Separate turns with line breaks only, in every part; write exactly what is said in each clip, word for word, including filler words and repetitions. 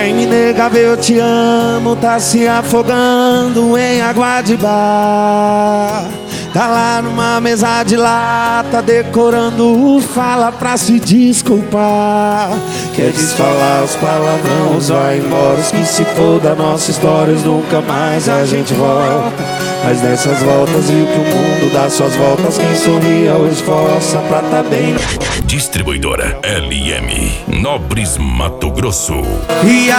Quem me nega ver eu te amo tá se afogando em água de bar. Tá lá numa mesa de lata decorando o fala pra se desculpar. Quer desfalar os palavrões, vai embora, os que se for da nossa história, nunca mais a gente volta. Mas nessas voltas viu que o mundo dá suas voltas, quem sorria hoje força pra tá bem.
Distribuidora L M, Nobres, Mato Grosso.
E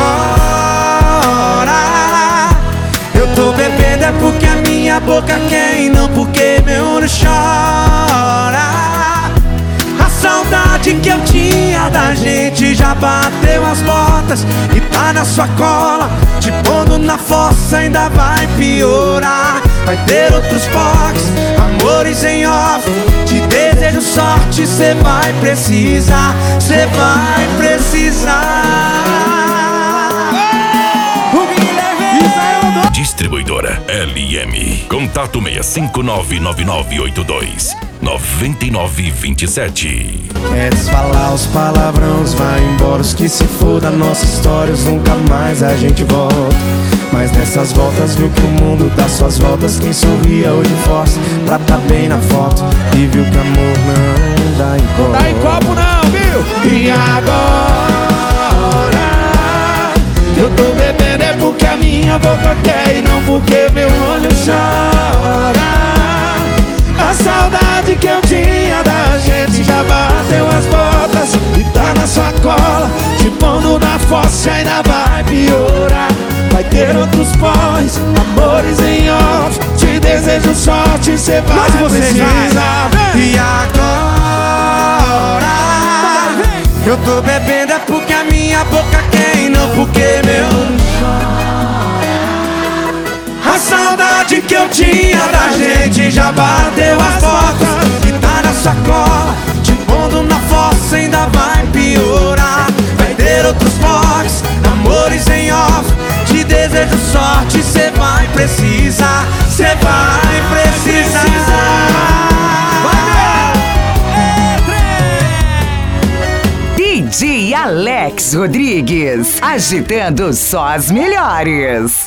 agora eu tô bebendo é porque a minha boca quer e não porque meu olho chora. A saudade que eu tinha da gente já bateu as portas e tá na sua cola, te pondo na fossa, ainda vai piorar. Vai ter outros foques, amores em off. Te desejo sorte, cê vai precisar, cê vai precisar.
Distribuidora L M. Contato seis cinco nove nove nove oito dois nove nove dois sete.
Quer desfalar os palavrões, vai embora, os que se for da nossa história, nunca mais a gente volta. Mas nessas voltas viu que o mundo dá suas voltas, quem sorria hoje força pra tá bem na foto. E viu que amor não dá em copo.
Dá em copo não, viu?
E agora eu tô bebendo é porque a minha boca quer e não porque meu olho chora. A saudade que eu tinha da gente já bateu as botas e tá na sua cola, te pondo na fossa, ainda vai piorar. Vai ter outros boys, amores em off. Te desejo sorte, cê vai precisar. E agora eu tô bebendo é porque a minha boca quer e não porque meu olho chora. A saudade que eu tinha da gente já bateu as portas e tá na sua cola, te pondo na fossa, ainda vai piorar. Vai ter outros boys, amores em off. Te desejo sorte, cê vai precisar, cê vai precisar.
D J Alex Rodrigues, agitando só as melhores.